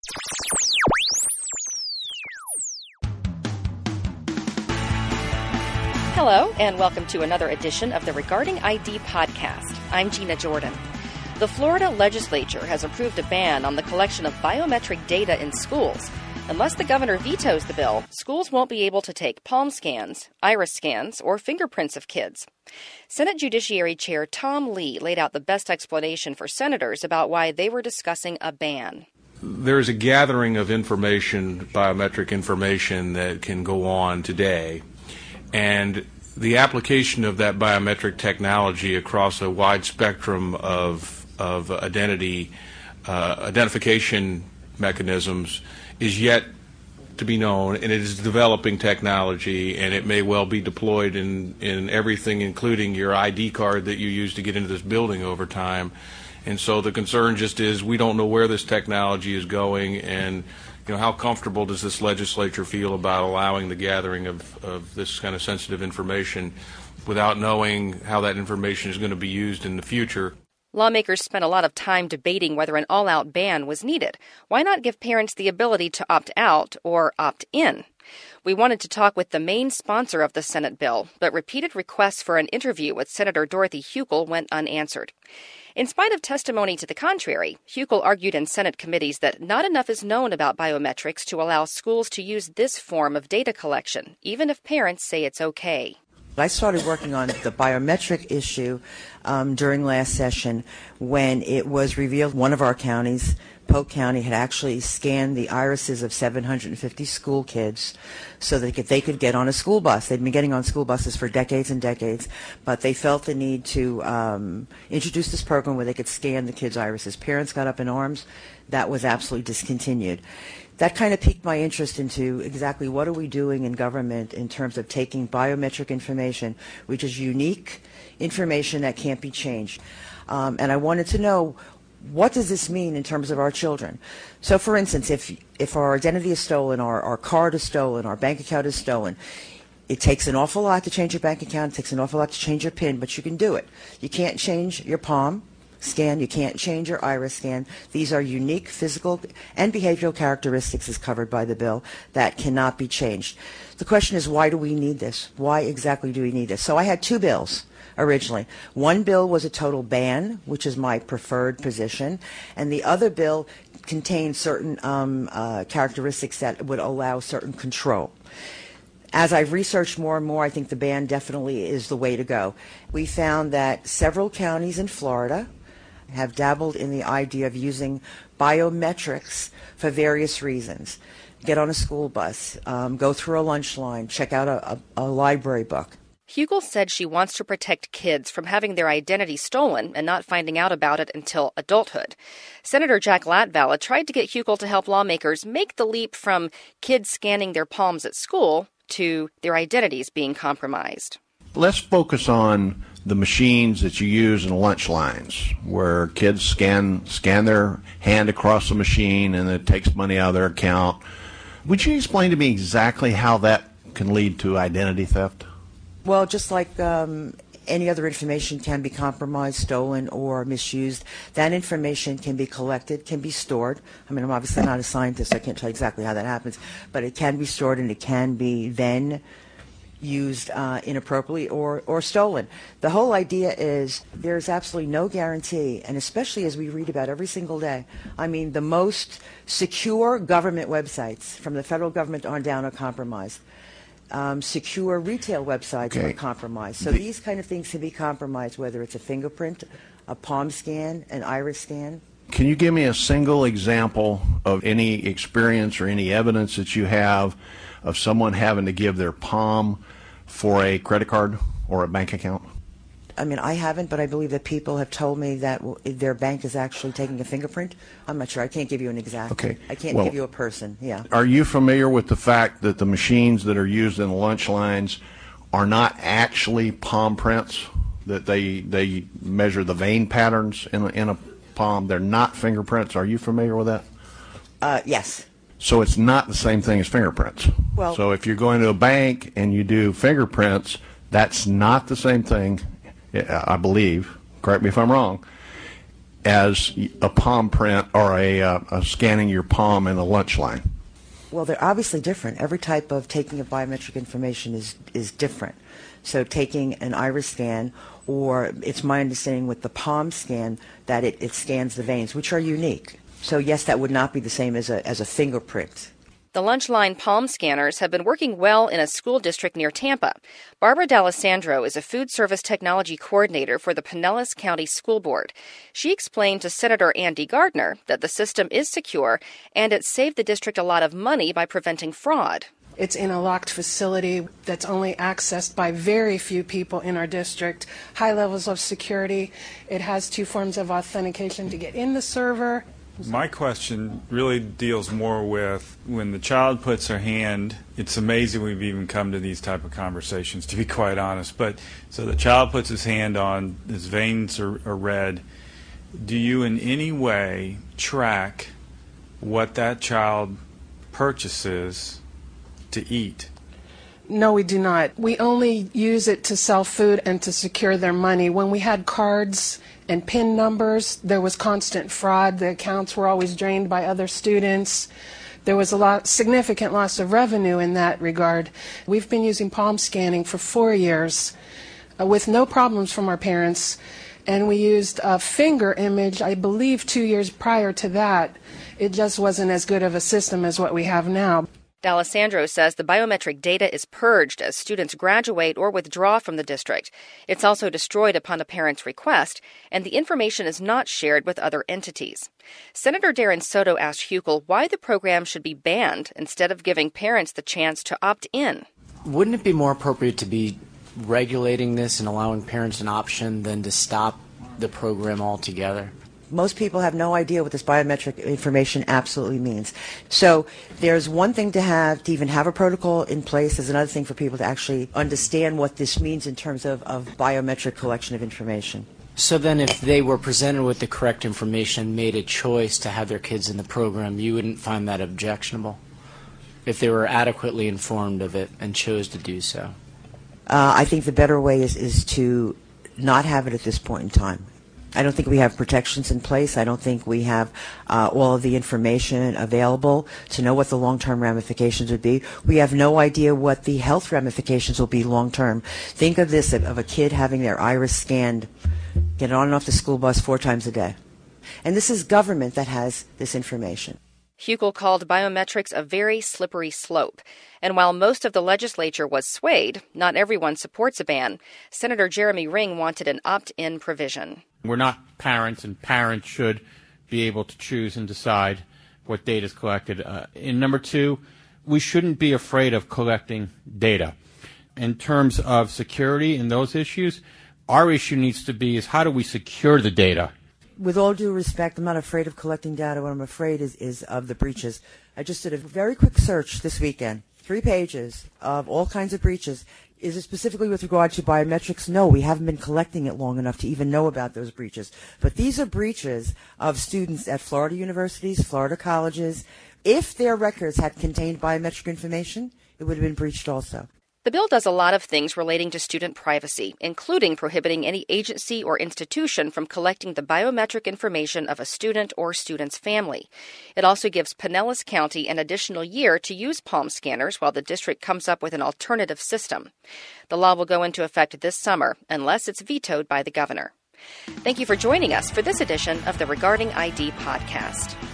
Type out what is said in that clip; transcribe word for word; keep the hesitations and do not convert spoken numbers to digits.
Hello, and welcome to another edition of the Regarding I D podcast. I'm Gina Jordan. The Florida legislature has approved a ban on the collection of biometric data in schools. Unless the governor vetoes the bill, schools won't be able to take palm scans, iris scans, or fingerprints of kids. Senate Judiciary Chair Tom Lee laid out the best explanation for senators about why they were discussing a ban. There's a gathering of information, biometric information, that can go on today. And the application of that biometric technology across a wide spectrum of, of identity, uh, identification mechanisms is yet to be known, and it is developing technology, and it may well be deployed in, in everything, including your I D card that you use to get into this building over time. And so the concern just is we don't know where this technology is going, and you know, how comfortable does this legislature feel about allowing the gathering of, of this kind of sensitive information without knowing how that information is going to be used in the future? Lawmakers spent a lot of time debating whether an all-out ban was needed. Why not give parents the ability to opt out or opt in? We wanted to talk with the main sponsor of the Senate bill, but repeated requests for an interview with Senator Dorothy Hukill went unanswered. In spite of testimony to the contrary, Hukill argued in Senate committees that not enough is known about biometrics to allow schools to use this form of data collection, even if parents say it's okay. I started working on the biometric issue um, during last session when it was revealed one of our counties, Polk County, had actually scanned the irises of seven hundred fifty school kids so that they could get on a school bus. They'd been getting on school buses for decades and decades, but they felt the need to um, introduce this program where they could scan the kids' irises. Parents got up in arms. That was absolutely discontinued. That kind of piqued my interest into exactly what are we doing in government in terms of taking biometric information, which is unique information that can't be changed. Um, and I wanted to know, what does this mean in terms of our children? So, for instance, if if our identity is stolen, our, our card is stolen, our bank account is stolen, it takes an awful lot to change your bank account. It takes an awful lot to change your PIN, but you can do it. You can't change your palm scan. You can't change your iris scan. These are unique physical and behavioral characteristics as covered by the bill that cannot be changed. The question is, why do we need this? Why exactly do we need this? So I had two bills originally. One bill was a total ban, which is my preferred position, and the other bill contained certain um, uh, characteristics that would allow certain control. As I've researched more and more, I think the ban definitely is the way to go. We found that several counties in Florida have dabbled in the idea of using biometrics for various reasons. Get on a school bus, um, go through a lunch line, check out a, a, a library book. Hukill said she wants to protect kids from having their identity stolen and not finding out about it until adulthood. Senator Jack Latvala tried to get Hukill to help lawmakers make the leap from kids scanning their palms at school to their identities being compromised. Let's focus on the machines that you use in lunch lines, where kids scan scan their hand across the machine and it takes money out of their account. Would you explain to me exactly how that can lead to identity theft? Well, just like um, any other information can be compromised, stolen, or misused, that information can be collected, can be stored. I mean, I'm obviously not a scientist, I can't tell you exactly how that happens, but it can be stored and it can be then used uh, inappropriately or, or stolen. The whole idea is there's absolutely no guarantee, and especially as we read about every single day, I mean, the most secure government websites from the federal government on down are compromised. Um, secure retail websites okay. are compromised. So the, these kind of things can be compromised, whether it's a fingerprint, a palm scan, an iris scan. Can you give me a single example of any experience or any evidence that you have of someone having to give their palm for a credit card or a bank account? I mean, I haven't, but I believe that people have told me that their bank is actually taking a fingerprint. I'm not sure. I can't give you an exact. Okay. I can't well, give you a person. Yeah. Are you familiar with the fact that the machines that are used in lunch lines are not actually palm prints? That they they measure the vein patterns in a, in a palm. They're not fingerprints. Are you familiar with that? Uh, yes. So it's not the same thing as fingerprints. Well, so if you're going to a bank and you do fingerprints, that's not the same thing, I believe. Correct me if I'm wrong. as a palm print or a, uh, a scanning your palm in a lunch line? Well, they're obviously different. Every type of taking of biometric information is, is different. So taking an iris scan, or it's my understanding with the palm scan that it, it scans the veins, which are unique. So yes, that would not be the same as a, as a fingerprint. The Lunchline palm scanners have been working well in a school district near Tampa. Barbara D'Alessandro is a food service technology coordinator for the Pinellas County School Board. She explained to Senator Andy Gardner that the system is secure and it saved the district a lot of money by preventing fraud. It's in a locked facility that's only accessed by very few people in our district. High levels of security. It has two forms of authentication to get in the server. My question really deals more with when the child puts her hand. It's amazing we've even come to these type of conversations, to be quite honest. But so the child puts his hand on, his veins are, are red. Do you in any way track what that child purchases to eat? No, we do not. We only use it to sell food and to secure their money. When we had cards and PIN numbers, there was constant fraud. The accounts were always drained by other students. There was a lot, significant loss of revenue in that regard. We've been using palm scanning for four years uh, with no problems from our parents. And we used a finger image, I believe, two years prior to that. It just wasn't as good of a system as what we have now. D'Alessandro says the biometric data is purged as students graduate or withdraw from the district. It's also destroyed upon a parent's request, and the information is not shared with other entities. Senator Darren Soto asked Huckel why the program should be banned instead of giving parents the chance to opt in. Wouldn't it be more appropriate to be regulating this and allowing parents an option than to stop the program altogether? Most people have no idea what this biometric information absolutely means. So there's one thing to have, to even have a protocol in place. There's another thing for people to actually understand what this means in terms of, of biometric collection of information. So then if they were presented with the correct information, made a choice to have their kids in the program, you wouldn't find that objectionable? If they were adequately informed of it and chose to do so? Uh, I think the better way is, is to not have it at this point in time. I don't think we have protections in place. I don't think we have uh, all of the information available to know what the long-term ramifications would be. We have no idea what the health ramifications will be long-term. Think of this, of a kid having their iris scanned, get on and off the school bus four times a day. And this is government that has this information. Huckel called biometrics a very slippery slope. And while most of the legislature was swayed, not everyone supports a ban. Senator Jeremy Ring wanted an opt-in provision. We're not parents, and parents should be able to choose and decide what data is collected. Uh, and number two, we shouldn't be afraid of collecting data. In terms of security and those issues, our issue needs to be is how do we secure the data? With all due respect, I'm not afraid of collecting data. What I'm afraid is, is of the breaches. I just did a very quick search this weekend, three pages of all kinds of breaches. Is it specifically with regard to biometrics? No, we haven't been collecting it long enough to even know about those breaches. But these are breaches of students at Florida universities, Florida colleges. If their records had contained biometric information, it would have been breached also. The bill does a lot of things relating to student privacy, including prohibiting any agency or institution from collecting the biometric information of a student or student's family. It also gives Pinellas County an additional year to use palm scanners while the district comes up with an alternative system. The law will go into effect this summer unless it's vetoed by the governor. Thank you for joining us for this edition of the Regarding I D podcast.